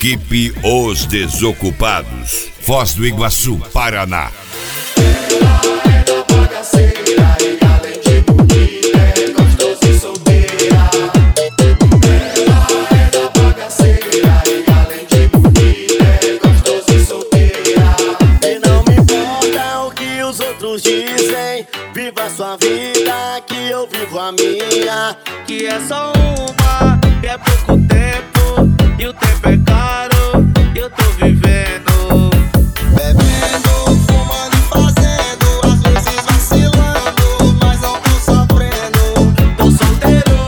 Equipe Os Desocupados, Foz do Iguaçu, Paraná. Dizem, viva sua vida, que eu vivo a minha. Que é só uma, que é pouco tempo, e o tempo é caro, e eu tô vivendo. Bebendo, fumando e fazendo, às vezes vacilando, mas não tô sofrendo. Tô solteiro.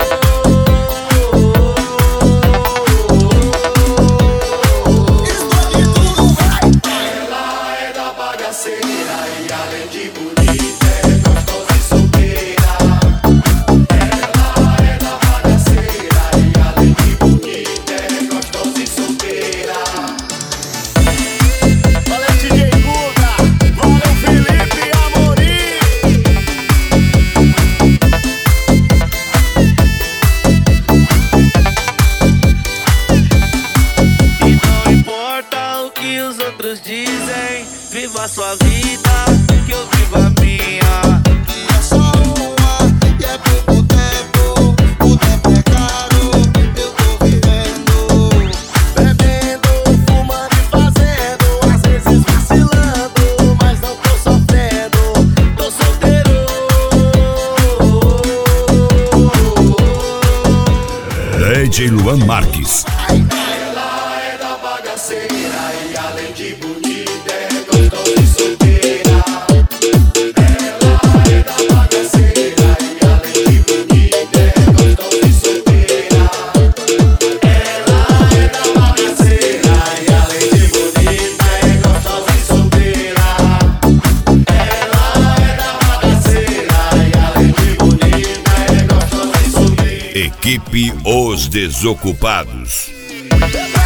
Estou de tudo, vai! Ela é da bagaceira e além de bonita é gostosa e solteira. Ela é da bagaceira e além de bonita é gostosa e solteira. Valeu, DJ Guga! Valeu, Felipe Amorim! E não importa o que os outros dizem, viva a sua vida, que eu vivo a minha. É só uma, e é pouco tempo, o tempo é caro, eu tô vivendo. Bebendo, fumando e fazendo, às vezes vacilando, mas não tô sofrendo. Tô solteiro. DJ Luan Marques. Ela é da bagaceira e além de bonita é gostosa e solteira. Ela é da bagaceira e além de bonita é gostosa e solteira. Ela é da bagaceira e além de bonita é gostosa e solteira. Ela é da bagaceira e além de bonita é gostosa e solteira. Equipe Os Desocupados.